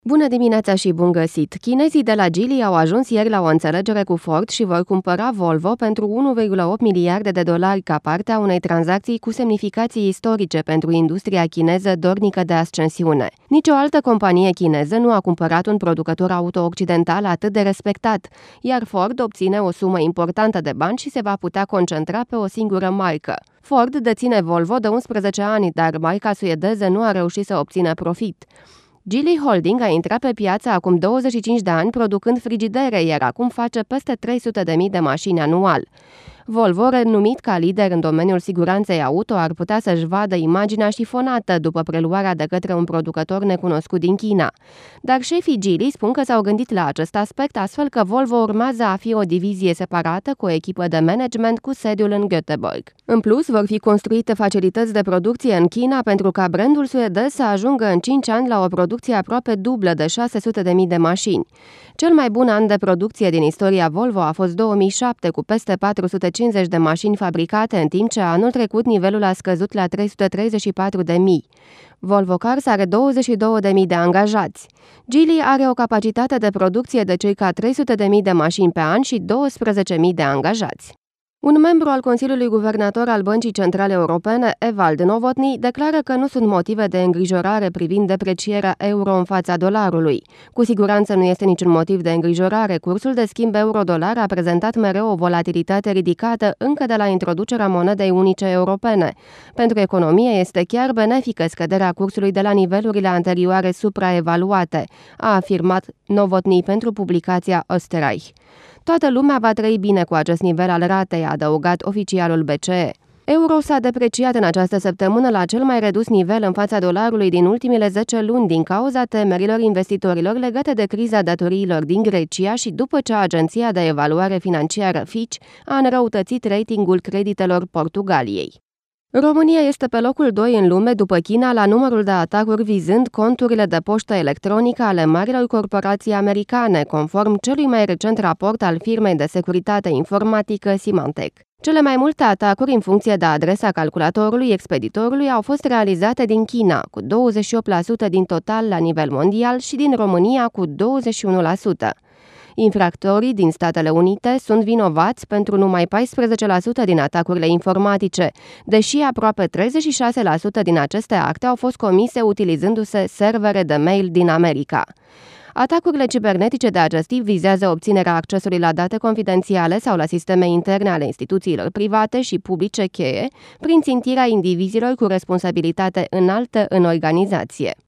Bună dimineața și bun găsit! Chinezii de la Geely au ajuns ieri la o înțelegere cu Ford și vor cumpăra Volvo pentru 1,8 miliarde de dolari ca parte a unei tranzacții cu semnificații istorice pentru industria chineză dornică de ascensiune. Nici o altă companie chineză nu a cumpărat un producător auto occidental atât de respectat, iar Ford obține o sumă importantă de bani și se va putea concentra pe o singură marcă. Ford deține Volvo de 11 ani, dar marca suedeză nu a reușit să obțină profit. Geely Holding a intrat pe piață acum 25 de ani producând frigidere, iar acum face peste 300.000 de mașini anual. Volvo, renumit ca lider în domeniul siguranței auto, ar putea să-și vadă imaginea șifonată după preluarea de către un producător necunoscut din China. Dar șefii Geely spun că s-au gândit la acest aspect, astfel că Volvo urmează a fi o divizie separată cu o echipă de management cu sediul în Göteborg. În plus, vor fi construite facilități de producție în China pentru ca brandul suedez să ajungă în 5 ani la o producție aproape dublă de 600.000 de mașini. Cel mai bun an de producție din istoria Volvo a fost 2007, cu peste 450 de mașini fabricate, în timp ce anul trecut nivelul a scăzut la 334.000. Volvo Cars are 22.000 de angajați. Geely are o capacitate de producție de circa 300.000 de mașini pe an și 12.000 de angajați. Un membru al Consiliului Guvernator al Băncii Centrale Europene, Ewald Novotný, declară că nu sunt motive de îngrijorare privind deprecierea euro în fața dolarului. Cu siguranță nu este niciun motiv de îngrijorare. Cursul de schimb euro-dolar a prezentat mereu o volatilitate ridicată încă de la introducerea monedei unice europene. Pentru economie este chiar benefică scăderea cursului de la nivelurile anterioare supraevaluate, a afirmat Novotný pentru publicația Österreich. Toată lumea va trăi bine cu acest nivel al ratei, a adăugat oficialul BCE. Euro s-a depreciat în această săptămână la cel mai redus nivel în fața dolarului din ultimele 10 luni din cauza temerilor investitorilor legate de criza datoriilor din Grecia și după ce agenția de evaluare financiară Fitch a înrăutățit ratingul creditelor Portugaliei. România este pe locul 2 în lume după China la numărul de atacuri vizând conturile de poștă electronică ale marilor corporații americane, conform celui mai recent raport al firmei de securitate informatică Symantec. Cele mai multe atacuri în funcție de adresa calculatorului expeditorului au fost realizate din China, cu 28% din total la nivel mondial și din România cu 21%. Infractorii din Statele Unite sunt vinovați pentru numai 14% din atacurile informatice, deși aproape 36% din aceste acte au fost comise utilizându-se servere de mail din America. Atacurile cibernetice de acest tip vizează obținerea accesului la date confidențiale sau la sisteme interne ale instituțiilor private și publice cheie, prin țintirea indivizilor cu responsabilitate înaltă în organizație.